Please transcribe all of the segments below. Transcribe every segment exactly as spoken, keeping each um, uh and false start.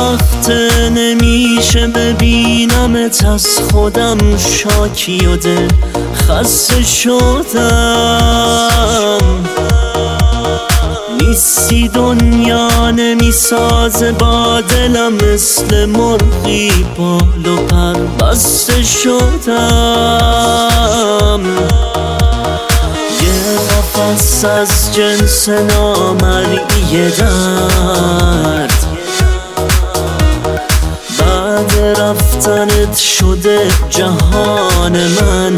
وقته نمیشه ببینمت، از خودم شاکی و دل خسته شدم. نیستی دنیا نمیسازه با دلم، مثل مرغی بال و پر بسته شدم. یه قفس از جنس نامرئی درد، بعد رفتنت شده جهان من.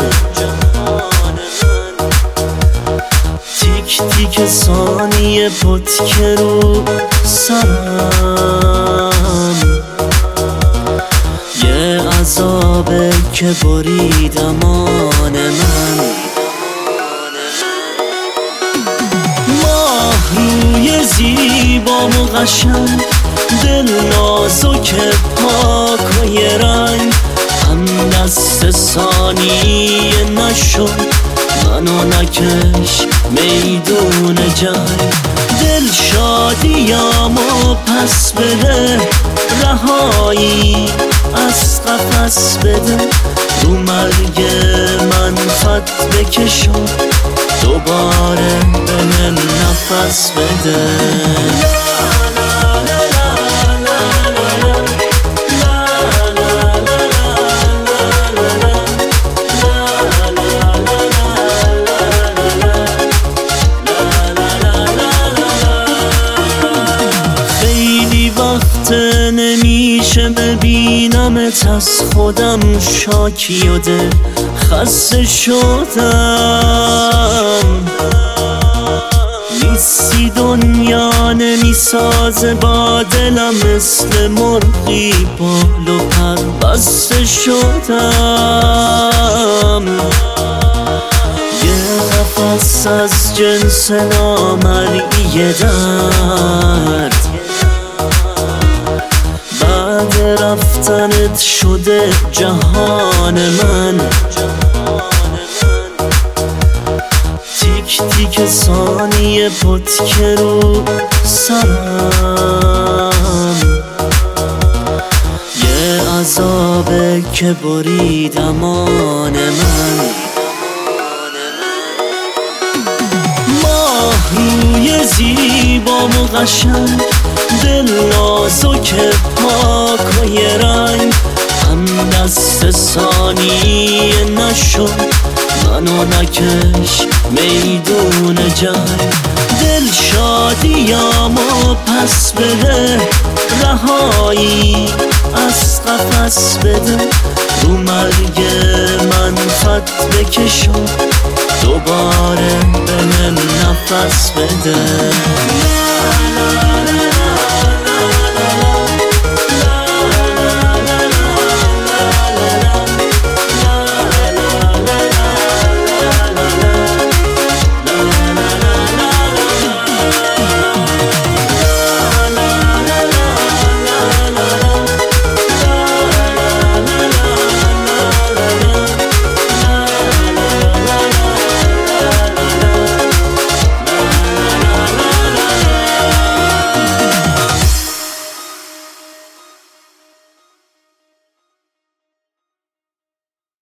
تیک تیک ثانیه پتک رو سرم، یه عذابه که برید امان من. ماه روی زیبا و قشنگ، دل نازک پاک و یه رنگ، هم دست ثانیه نشد منو نکش میدون جنگ. دل شادیامو پس بده، رهایی از قفس بده، رو مرگ من خط بکشم، دوباره بهم نفس بده. نمیشه ببینمت، از خودم شاکی و دل خسته شدم. نیستی دنیا نمیسازه با دلم، مثل مرغی بال و پر بسته شدم. یه قفس از جنس نامرئی درد، بعد رفتنت شده جهان من. تیک تیک ثانیه پتک رو سرم، یه عذابه که برید امان من. ماه روی زیبا و قشنگ، دل نازک پاک و یه رنگ، هم دست ثانیه نشد منو نکش میدون جنگ. دل شادیامو پس بده، رهایی از قفس بده، رو مرگ من خط بکشم، دوباره بهم نفس بده.